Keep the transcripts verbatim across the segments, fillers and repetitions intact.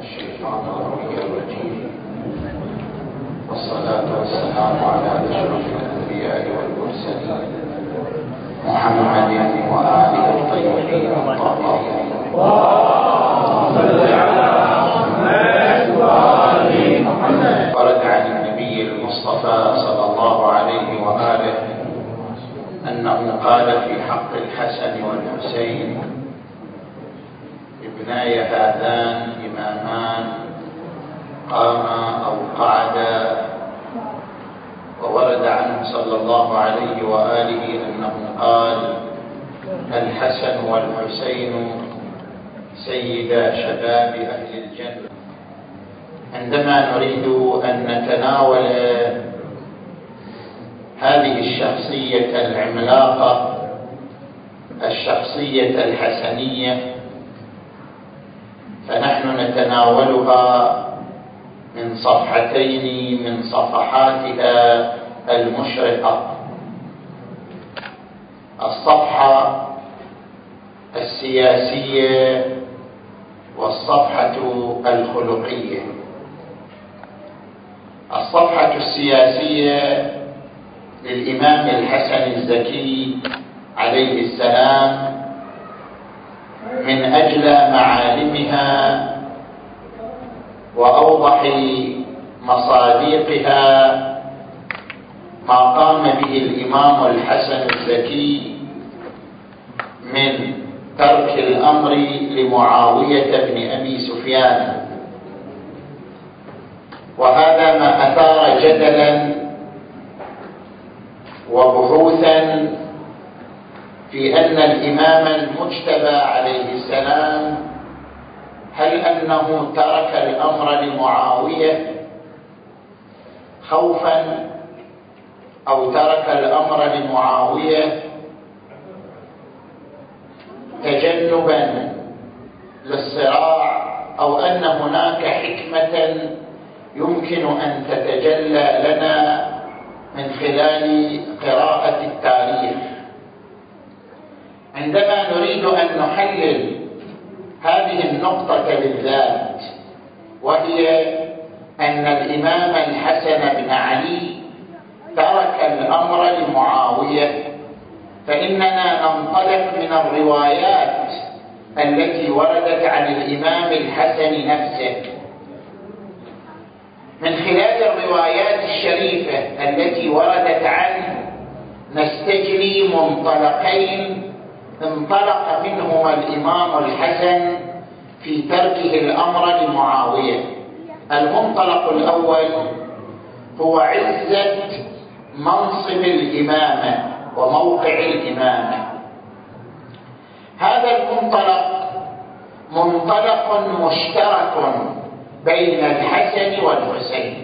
الشيطان الرجيم، والصلاة والسلام على أشرف الأنبياء والمرسلين محمد وآله الطيبين الطاهرين. ورد عن النبي المصطفى صلى الله عليه وآله أنه قال في حق الحسن والحسين: ابناي هذان إمامان قاما أو قعدا. وورد عنه صلى الله عليه وآله أنه قال: الحسن والحسين سيدا شباب أهل الجنة. عندما نريد أن نتناول هذه الشخصية العملاقة، الشخصية الحسنية، فنحن نتناولها من صفحتين من صفحاتها المشرقة: الصفحة السياسية والصفحة الخلقية. الصفحة السياسية للإمام الحسن الزكي عليه السلام من أجل معالمها وأوضح مصادقها ما قام به الإمام الحسن الزكي من ترك الأمر لمعاوية بن أبي سفيان، وهذا ما أثار جدلا وبحوثا في أن الإمام المجتبى عليه السلام هل أنه ترك الأمر لمعاوية خوفا أو ترك الأمر لمعاوية تجنبا للصراع، أو أن هناك حكمة يمكن أن تتجلى لنا من خلال قراءة التاريخ. عندما نريد أن نحلل هذه النقطة بالذات، وهي أن الإمام الحسن بن علي ترك الأمر لمعاوية، فإننا ننطلق من الروايات التي وردت عن الإمام الحسن نفسه. من خلال الروايات الشريفة التي وردت عنه نستجلي منطلقين انطلق منهما الإمام الحسن في تركه الأمر لمعاوية. المنطلق الأول هو عزة منصب الإمامة وموقع الإمامة. هذا المنطلق منطلق مشترك بين الحسن والحسين.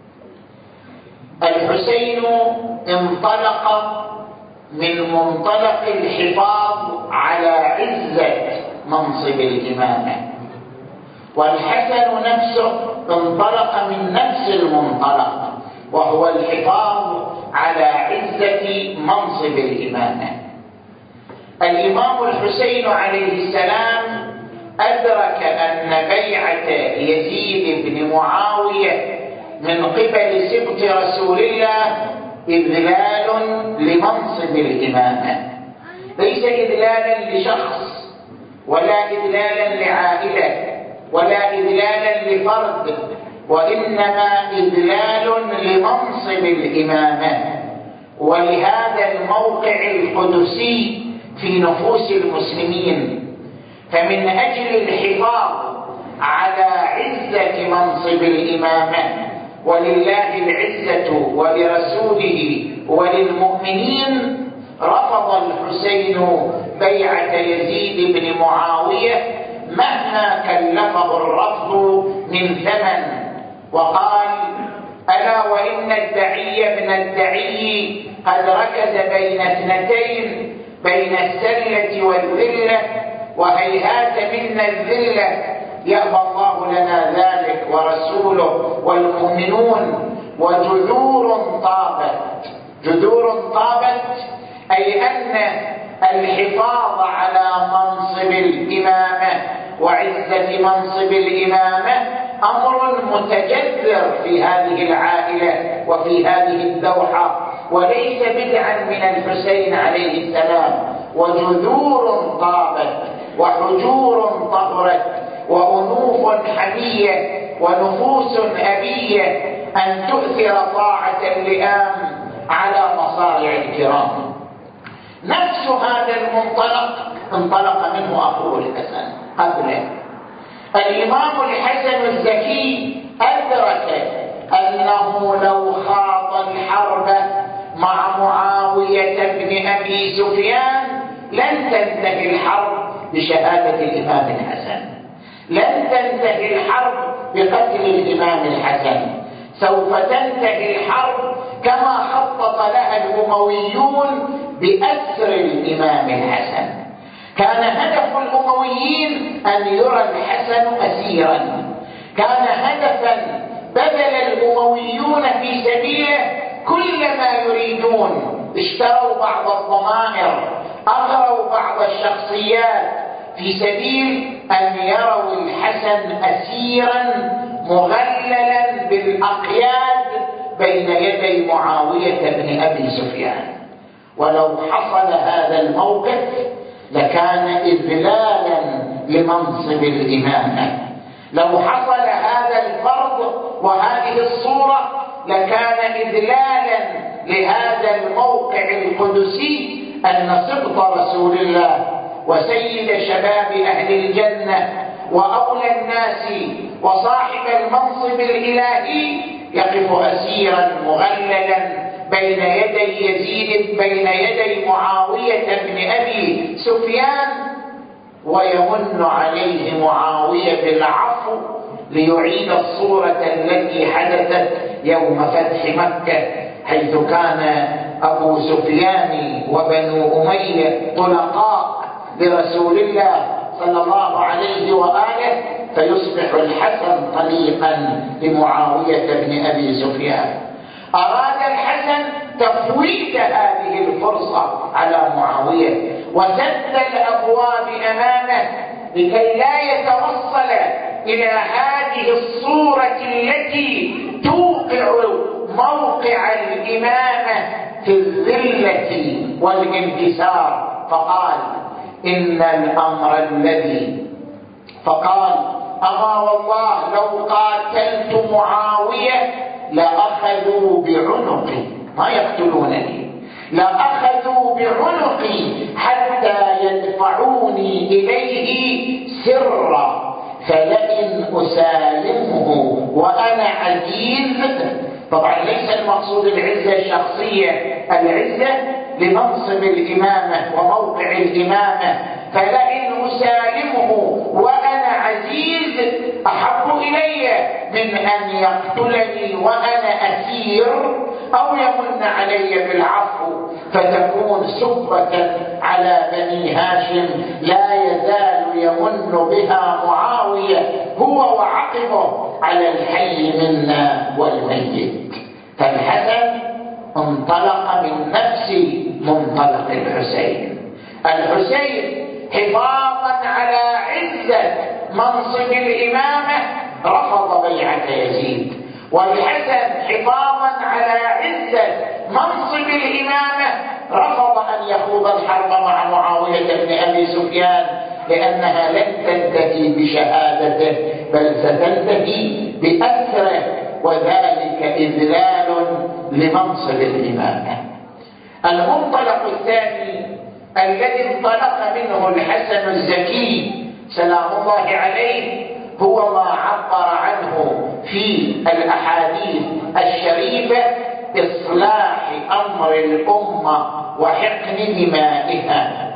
الحسين انطلق من منطلق الحفاظ على عزة منصب الإمامة، والحسن نفسه انطلق من نفس المنطلق، وهو الحفاظ على عزة منصب الإمامة. الإمام الحسين عليه السلام أدرك أن بيعة يزيد بن معاوية من قبل سبط رسول الله إذلال لمنصب الإمامة، ليس إذلالا لشخص ولا إذلالا لعائلة ولا إذلالا لفرد، وإنما إذلال لمنصب الإمامة ولهذا الموقع القدسي في نفوس المسلمين. فمن أجل الحفاظ على عزة منصب الإمامة، ولله العزة ولرسوله وللمؤمنين، رفض الحسين بيعة يزيد بن معاوية مهما كلفه الرفض من ثمن، وقال: ألا وإن الدعي ابن الدعي قد ركز بين اثنتين، بين السلة والذلة، وهيهات منا الذلة، يأبى الله لنا ذلك ورسوله والمؤمنون. وجذور طابت، جذور طابت أي أن الحفاظ على منصب الإمامة وعزة منصب الإمامة أمر متجذر في هذه العائلة وفي هذه الدوحة، وليس بدعا من الحسين عليه السلام، وجذور طابت وحجور طهرت وأنوف حمية ونفوس أبية أن تؤثر طاعة اللئام على مصارع الكرام. نفس هذا المنطلق انطلق منه أخوه الحسن قبله. الإمام الحسن الزكي أدرك أنه لو خاض الحرب مع معاوية بن أبي سفيان لن تنتهي الحرب بشهادة الإمام الحسن، لن تنتهي الحرب بقتل الإمام الحسن، سوف تنتهي الحرب كما خطط لها الأمويون بأسر الإمام الحسن. كان هدف الأمويين أن يرى الحسن أسيرا، كان هدفا بذل الأمويون في سبيله كل ما يريدون، اشتروا بعض الضمائر، أغروا بعض الشخصيات في سبيل أن يروا الحسن أسيرا مغللا بالأقياد بين يدي معاوية بن أبي سفيان. ولو حصل هذا الموقف لكان إذلالا لمنصب الإمامة، لو حصل هذا الفرض وهذه الصورة لكان إذلالا لهذا الموقع القدسي أن سبط رسول الله وسيد شباب أهل الجنة وأولى الناس وصاحب المنصب الإلهي يقف أسيرا مغللا بين يدي يزيد بين يدي معاوية بن أبي سفيان، ويمن عليه معاوية بالعفو ليعيد الصورة التي حدثت يوم فتح مكة، حيث كان أبو سفيان وبنو أمية طلقاء لرسول الله صلى الله عليه وآله، فيصبح الحسن طليقا لمعاوية بن أبي سفيان. أراد الحسن تفويت هذه الفرصة على معاوية وسد الأبواب أمامه لكي لا يتوصل إلى هذه الصورة التي توقع موقع الإمامة في الذلة والانكسار. فقال إن الأمر الذي فقال أما والله لو قاتلت معاوية لأخذوا بعنقي، ما يقتلونني، لأخذوا بعنقي حتى يدفعوني إليه سرا، فلئن أسالمه وأنا عزيز. طبعا ليس المقصود العزة الشخصية، العزة لمنصب الإمامة وموقع الإمامة، فلئن أسالمه وأنا عزيز أحب إلي من أن يقتلني وأنا أسير أو يمن علي بالعفو فتكون سبة على بني هاشم لا يزال يمن بها معاوية هو وعقبه على الحي منا والميت. فالحسن انطلق من نفس منطلق الحسين. الحسين حفاظا على عزة منصب الإمامة رفض بيعة يزيد، والحسن حفاظا على عزة منصب الإمامة رفض أن يخوض الحرب مع معاوية بن أبي سفيان، لأنها لن تنتهي بشهادته بل ستنتهي بأثره، وذلك إذلال لمنصب الإمامة. المنطلق الثاني الذي انطلق منه الحسن الزكي سلام الله عليه هو ما عبر عنه في الأحاديث الشريفة: إصلاح أمر الأمة وحقن دمائها.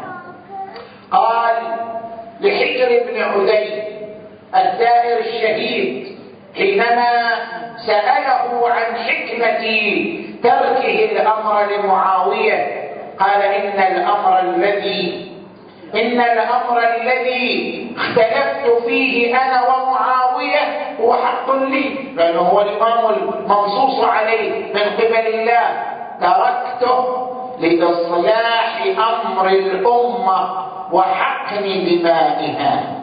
قال لحجر بن عدي الثائر الشهيد حينما سأله عن حكمة تركه الأمر لمعاوية، قال إن الأمر الذي إن الأمر الذي اختلفت فيه أنا ومعاوية هو حق لي، لأنه هو الإمام المنصوص عليه من قبل الله، تركته لإصلاح أمر الأمة وحقن دمائها.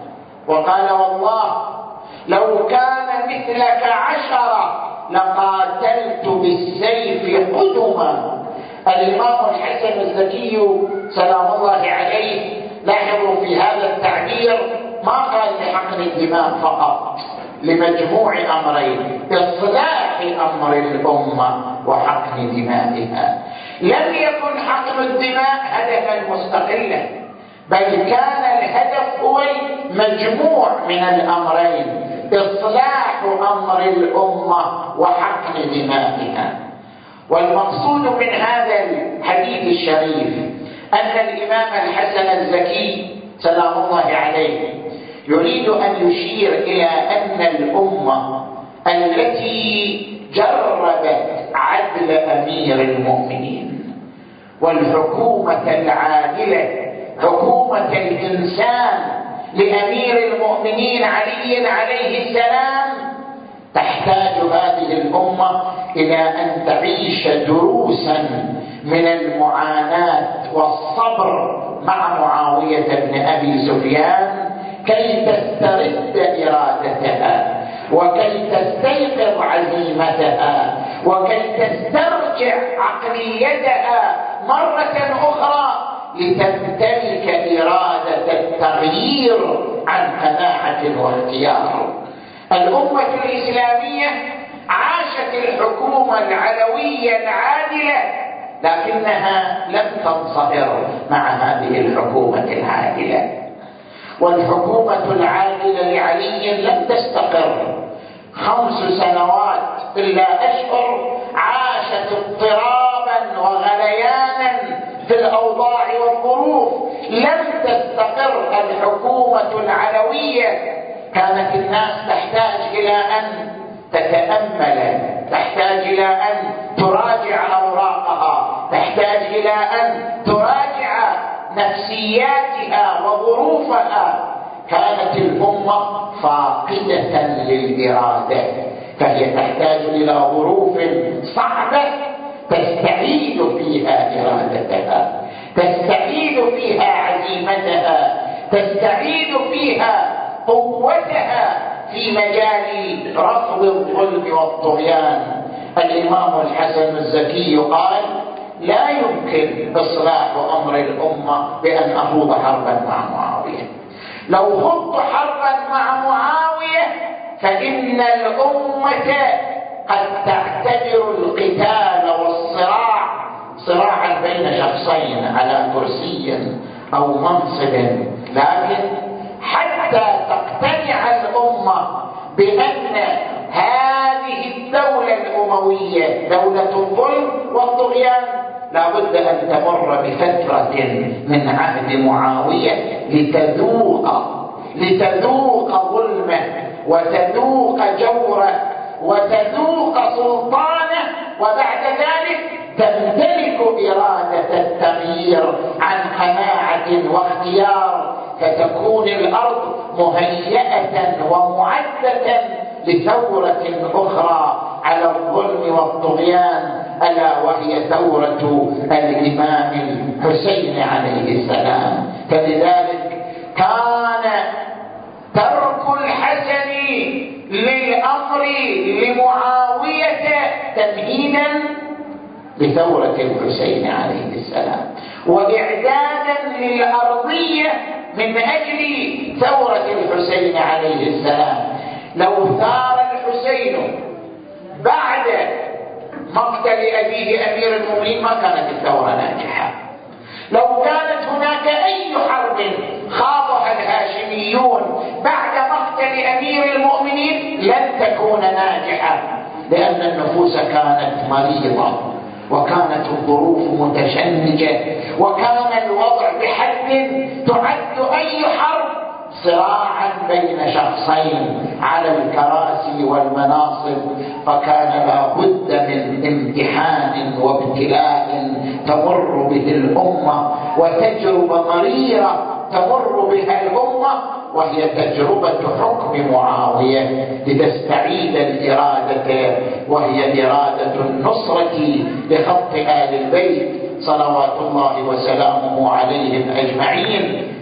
وقال والله لو كان مثلك عشرة لقاتلت بالسيف قدما. الإمام الحسن الزكي سلام الله عليه لاحظوا في هذا التعبير ما قال لحقن الدماء فقط، لمجموع أمرين: إصلاح أمر الأمة وحقن دمائها. لم يكن حقن الدماء هدفا مستقلا، بل كان الهدف هو المجموع من الأمرين: إصلاح أمر الأمة وحقن دمائها. والمقصود من هذا الحديث الشريف أن الإمام الحسن الزكي سلام الله عليه يريد أن يشير إلى أن الأمة التي جربت عدل أمير المؤمنين والحكومة العادلة، حكومة الإنسان لأمير المؤمنين علي عليه السلام، تحتاج هذه الأمة إلى أن تعيش دروسا من المعاناة والصبر مع معاوية بن أبي سفيان كي تسترد إرادتها، وكي تستيقظ عزيمتها، وكي تسترجع عقليتها مرة أخرى لتمتلك إرادة التغيير عن قناعة واختيار. الأمة الإسلامية عاشت الحكومة العلوية العادلة، لكنها لم تنصهر مع هذه الحكومة العادلة، والحكومة العادلة لعلي لم تستقر. خمس سنوات إلا أشهر عاشت اضطرابا وغليانا في الأوضاع والظروف، لم تستقر الحكومة العلوية. كانت الناس تحتاج إلى أن تتأمل، تحتاج إلى أن تراجع أوراقها، تحتاج إلى أن تراجع نفسياتها وظروفها. كانت الأمة فاقدة للإرادة، فهي تحتاج إلى ظروف صعبة تستعيد فيها إرادتها، تستعيد فيها عزيمتها، تستعيد فيها قوتها في مجال رفض الظلم والطغيان. الإمام الحسن الزكي قال: لا يمكن إصلاح أمر الأمة بأن أخوض حربا مع معاوية. لو خضت حربا مع معاوية فإن الأمة قد تعتبر القتال والصراع صراعا بين شخصين على كرسي أو منصب، لكن حتى تقتنع الأمة بأن هذه الدولة الأموية دولة الظلم والطغيان لا بد أن تمر بفترة من عهد معاوية لتذوق لتذوق ظلمه وتذوق جوره وتذوق سلطانه، وبعد ذلك تمتلك إرادة التغيير عن قناعة واختيار، فتكون الأرض مهيئة ومعدة لثورة أخرى على الظلم والطغيان، ألا وهي ثورة الإمام الحسين عليه السلام. فلذلك كان ترك الحسن للأمر لمعاوية تمهيدا لثورة الحسين عليه السلام، وإعدادا للأرضية من أجل ثورة الحسين عليه السلام. لو ثار الحسين بعد مقتل أبيه أمير المؤمنين ما كانت الثورة ناجحة. لو كانت هناك أي حرب خاضها الهاشميون بعد مقتل أمير المؤمنين لن تكون ناجحة، لأن النفوس كانت مريضة، وكانت الظروف متشنجة، وكان الوضع بحد تعد أي حرب صراعا بين شخصين على الكراسي والمناصب، فكان لا بد من امتحان وابتلاء تمر به الأمة، وتجربة مريرة تمر بها الأمة، وهي تجربة حكم معاوية لتستعيد الإرادة، وهي إرادة النصرة لخط آل البيت صلوات الله وسلامه عليهم أجمعين.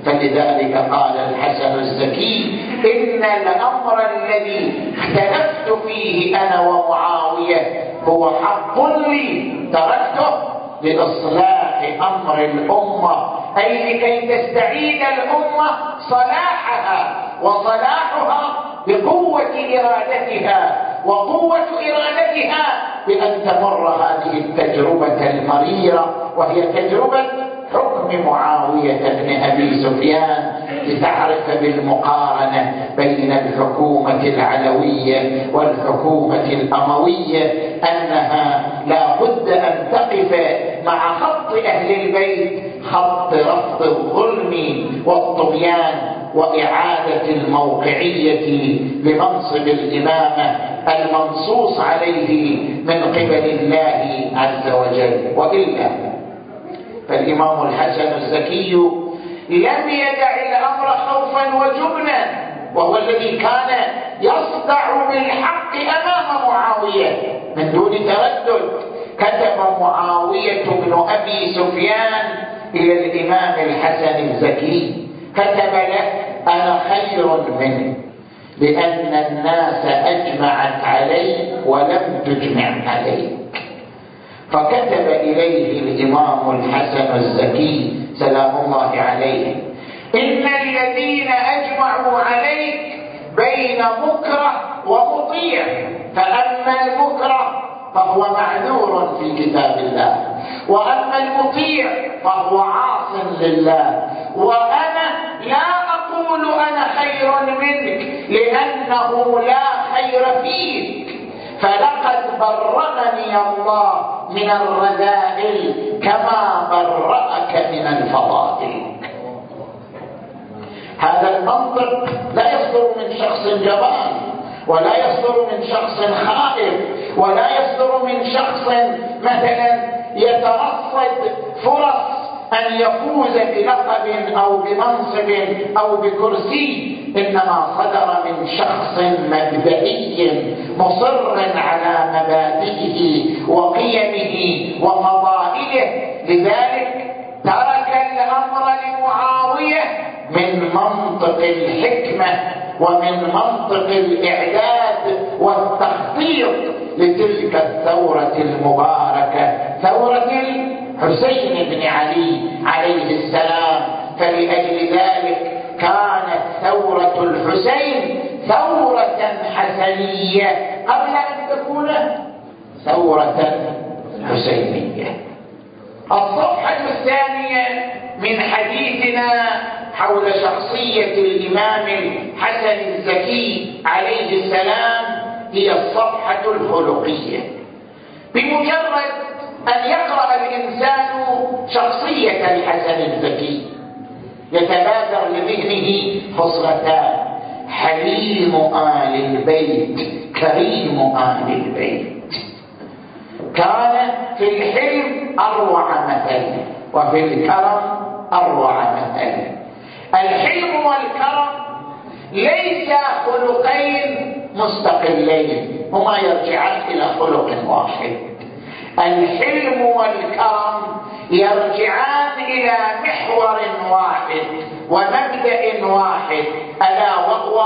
فلذلك قال الحسن الزكي: إن الأمر الذي اختلفت فيه أنا ومعاوية هو حق لي تركته لإصلاح أمر الأمة، أي لكي تستعيد الأمة صلاحها، وصلاحها بقوة إرادتها، وقوة إرادتها بأن تمر هذه التجربة المريرة، وهي تجربة حكم معاوية بن أبي سفيان، لتعرف بالمقارنة بين الحكومة العلوية والحكومة الأموية أنها لا بد أن تقف مع خط أهل البيت، خط رفض الظلم والطغيان وإعادة الموقعية لمنصب الإمامة المنصوص عليه من قبل الله عز وجل. وإلا فالإمام الحسن الزكي لم يدع الأمر خوفا وجبنا، وهو الذي كان يصدع بالحق أمام معاوية من دون تردد. كتب معاوية بن أبي سفيان إلى الإمام الحسن الزكي، كتب له: أنا خير منه لأن الناس أجمعت علي ولم تجمع عليك. فكتب إليه الإمام الحسن الزكي سلام الله عليه: إن الذين أجمعوا عليك بين مكره ومطيع، فأما المكره فهو معذور في كتاب الله، وأما المطيع فهو عاص لله. وأنا لا أقول أنا خير منك لأنه لا خير فيك، فلقد برأني الله من الرذائل كما برأك من الفضائل. هذا المنطق لا يصدر من شخص جبان، ولا يصدر من شخص خائف، ولا يصدر من شخص مثلا يترصد فرص أن يفوز بلقب أو بمنصب أو بكرسي، إنما صدر من شخص مبدئي مصر على مبادئه وقيمه وفضائله. لذلك ترك الأمر لمعاوية من منطق الحكمة ومن منطق الإعداد والتخطيط لتلك الثورة المباركة، ثورة الحسين بن علي عليه السلام. فلأجل ذلك كانت ثورة الحسين ثورة حسنية قبل أن تكون ثورة حسينية. الصفحة الثانية من حديثنا حول شخصية الإمام الحسن الزكي عليه السلام هي الصفحة الخلقية. بمجرد أن يقرأ الإنسان شخصية الحسن الزكي يتبادر لذهنه خصلتان: حليم آل البيت، كريم آل البيت. كان في الحلم أروع مثل، وفي الكرم أروع مثل. الحلم والكرم ليس خلقين مستقلين، هما يرجعان إلى خلق واحد. الحلم والكرم يرجعان إلى محور واحد ومبدأ واحد، ألا وهو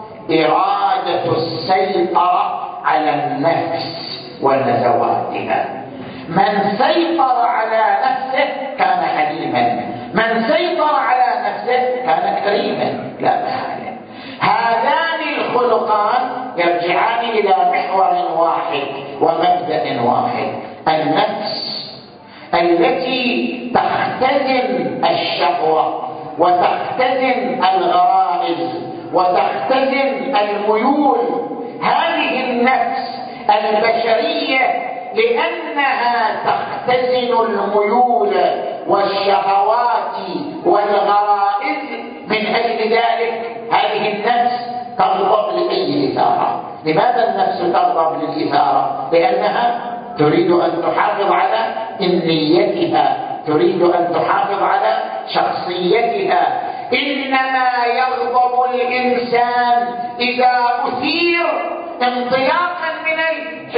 إرادة السيطرة على النفس ونزواتها. من سيطر على نفسه كان حليما، من سيطر على نفسه كان كريما لا محالة. هذان الخلقان يرجعان إلى محور واحد ومبدأ واحد: النفس التي تختزن الشهوة وتختزن الغرائز وتختزن الميول. هذه النفس البشرية لأنها تختزن الميول والشهوات والغرائز، من أجل ذلك هذه النفس تغضب لأي إثارة. لماذا النفس تغضب للإثارة؟ لأنها تريد أن تحافظ على إنيتها، تريد أن تحافظ على شخصيتها. إنما يغضب الإنسان إذا أثير انطلاقا من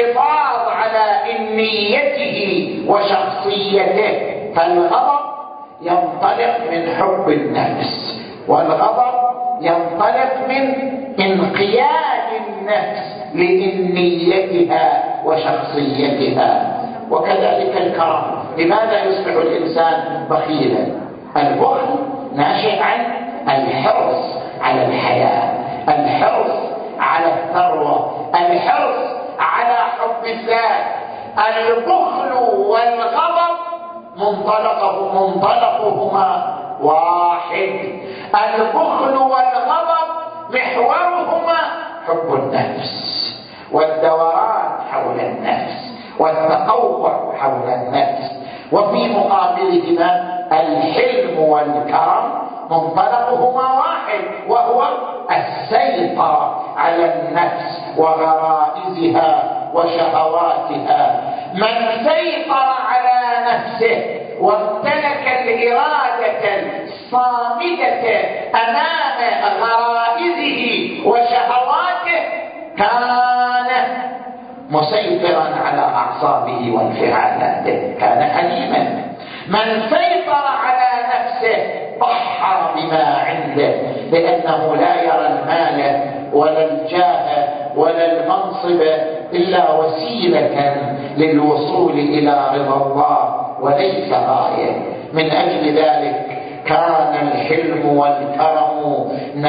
الحفاظ على إنيته وشخصيته. فالغضب ينطلق من حب النفس، والغضب ينطلق من انقياد النفس لإنيتها وشخصيتها. وكذلك الكرم. لماذا يصبح الإنسان بخيلا؟ البخل ناشئ عن الحرص على الحياة، الحرص على الثروة، الحرص على حب الذات. البخل والغضب منطلقه منطلقهما واحد. البخل والغضب محورهما حب النفس والدوران حول النفس والتقوقع حول النفس. وفي مقابلهما الحلم والكرم منطلقهما واحد، وهو السيطرة على النفس وغرائزها وشهواتها. من سيطر على نفسه وامتلك الإرادة الصامدة أمام غرائزه وشهواته كان مسيطرا على أعصابه وانفعالاته، كان حليما. من سيطر على نفسه ضحى بما عنده، لأنه لا يرى المال ولا الجاه ولا المنصب إلا وسيلة للوصول إلى رضا الله وليس غاية. من أجل ذلك كان الحلم والكرم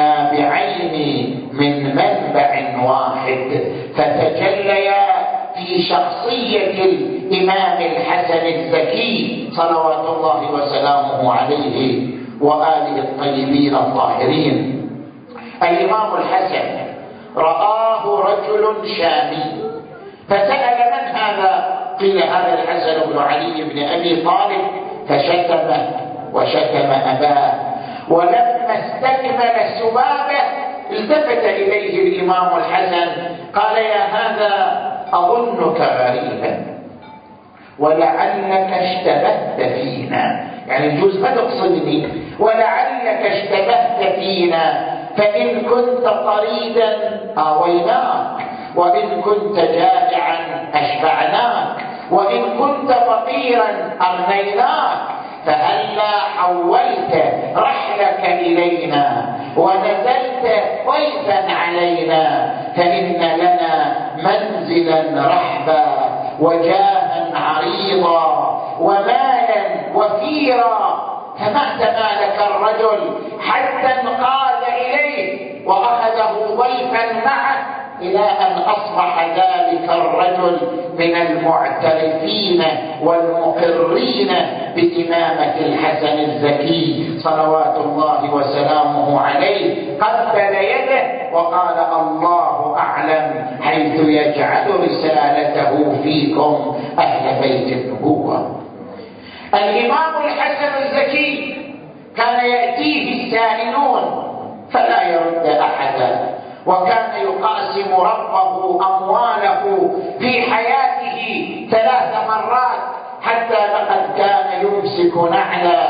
نابعين من منبع واحد، فتجليا في شخصية الإمام الحسن الزكي صلوات الله وسلامه عليه وآله الطيبين الطاهرين. الإمام الحسن رآه رجل شامي فسأل: من هذا؟ قيل: هذا الحسن بن علي بن أبي طالب، فشتمه وشتم أباه. ولما استكمل سبابه التفت إليه الإمام الحسن قال: يا هذا أظنك غريبا ولعلك اشتبهت فينا، يعني يجوز ما تقصدني، ولعلك اشتبهت فينا، فإن كنت طريدا آويناك، وإن كنت جائعا أشبعناك، وإن كنت فقيرا أغنيناك، فهلا حولت رحلك إلينا ونزلت ضيفا علينا، فإن لنا منزلا رحبا وجاها عريضا ومالا وفيرا. فما تمالك الرجل حتى انقاد إليه وأخذه ضيفا معه، إلى أن أصبح ذلك الرجل من المعترفين والمقرين بإمامة الحسن الزكي صلوات الله وسلامه عليه. قبل يده وقال: الله أعلم حيث يجعل رسالته فيكم أهل بيت النبوة. الإمام الحسن الزكي كان يأتيه السائلون فلا يرد أحدا، وكان يقاسم ربه أمواله في حياته ثلاث مرات، حتى لقد كان يمسك نعلا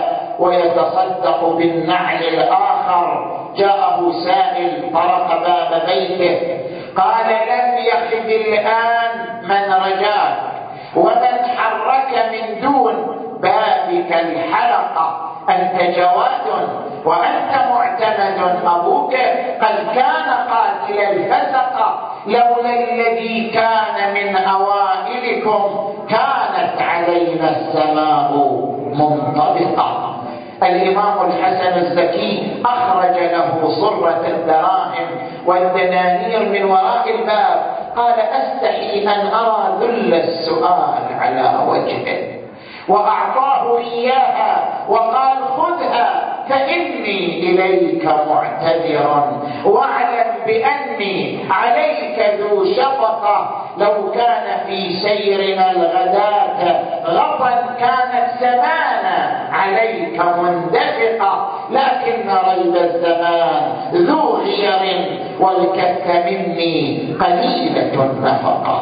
ويتصدق بالنعل الآخر. جاءه سائل طرق باب بيته قال: لم يخب الآن من رجاك ومن حرك من دون بابك الحلقة، أنت جواد وأنت معتمد، أبوك قد كان قاتل الفسقة، لولا الذي كان من أوائلكم كانت علينا السماء منطبقة. الإمام الحسن الزكي أخرج له صرة الدراهم والدنانير من وراء الباب، قال: أستحي أن أرى ذل السؤال على وجهه، وأعطاه إياها وقال: خذها فإني إليك معتذر، واعلم بأني عليك ذو شفقة، لو كان في سيرنا الغداة غطا كانت سمانا عليك مندفقة، لكن ريب الزمان ذو غير والكف مني قليلة النفقة.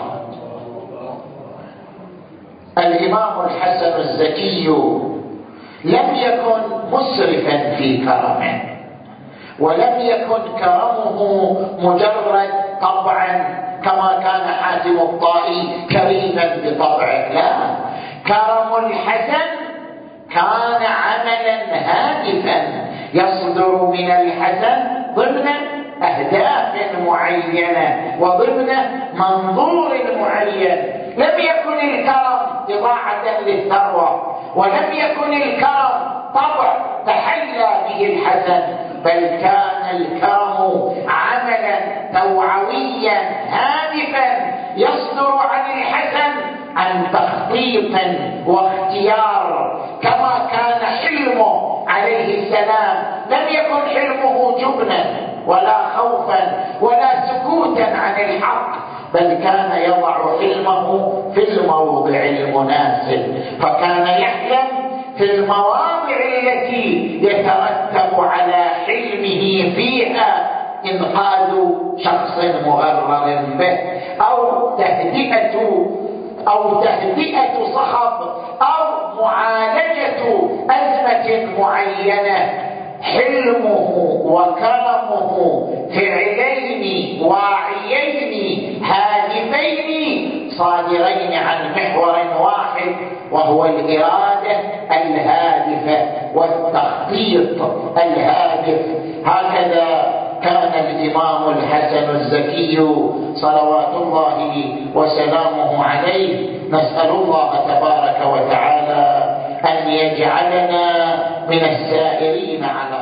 الإمام الحسن الزكي لم يكن مسرفا في كرمه، ولم يكن كرمه مجرد طبعا كما كان حاتم الطائي كريما بطبعه، لا، كرم الحسن كان عملا هادفا يصدر من الحسن ضمن أهداف معينة وضمن منظور معين. لم يكن الكرم إضاعة للثروة، ولم يكن الكرم طبع تحلى به الحسن، بل كان الكرم عملا توعويا هادفا يصدر عن الحسن عن تخطيط واختيار. كما كان حلمه عليه السلام لم يكن حلمه جبنا ولا خوفا ولا سكوتا عن الحق، بل كان يضع حلمه في الموضع المناسب، فكان يحلم في المواضع التي يترتب على حلمه فيها إنقاذ شخص مغرر به، أو تهدئة أو تهدئة صخب، أو معالجة أزمة معينة. حلمه وكرمه فعلين واعيين هادفين صادرين عن محور واحد، وهو الإرادة الهادفة والتخطيط الهادف. هكذا كان الإمام الحسن الزكي صلوات الله وسلامه عليه. نسأل الله تبارك وتعالى أن يجعلنا من السائرين على